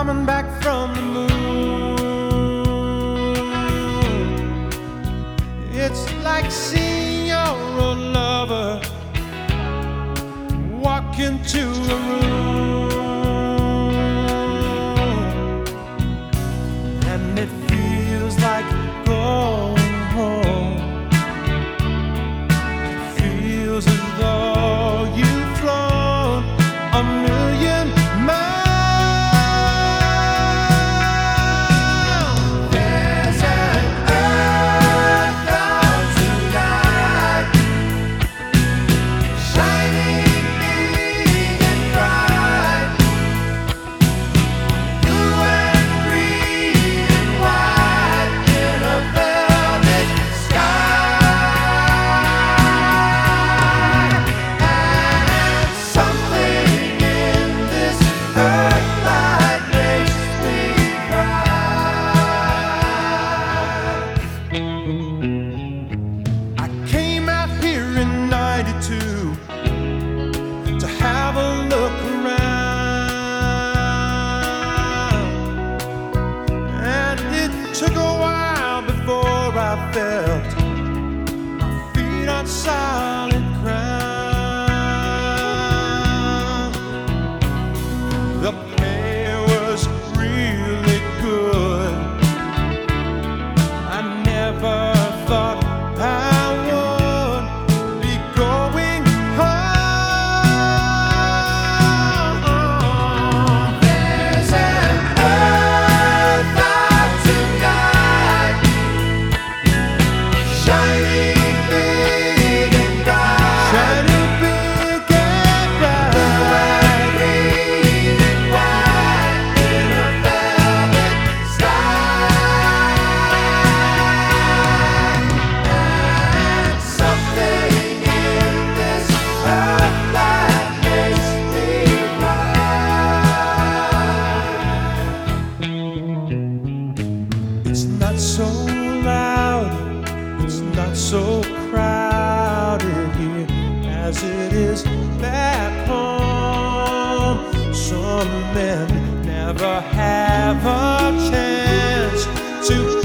coming back from the moon. It's like seeing your old lover walk into a room, and it feels like going home. It feels as though you've flown a million miles. To have a look around, and it took a while before I felt my feet on solid ground. The pay was really good. I never thought I would be going home. There's an earth out tonight, shining big and bright, shining big and bright, green and white in a velvet sky. And something in this earth that makes me cry. It's not so loud, it's not so crowded here as it is back home. Some men never have a chance to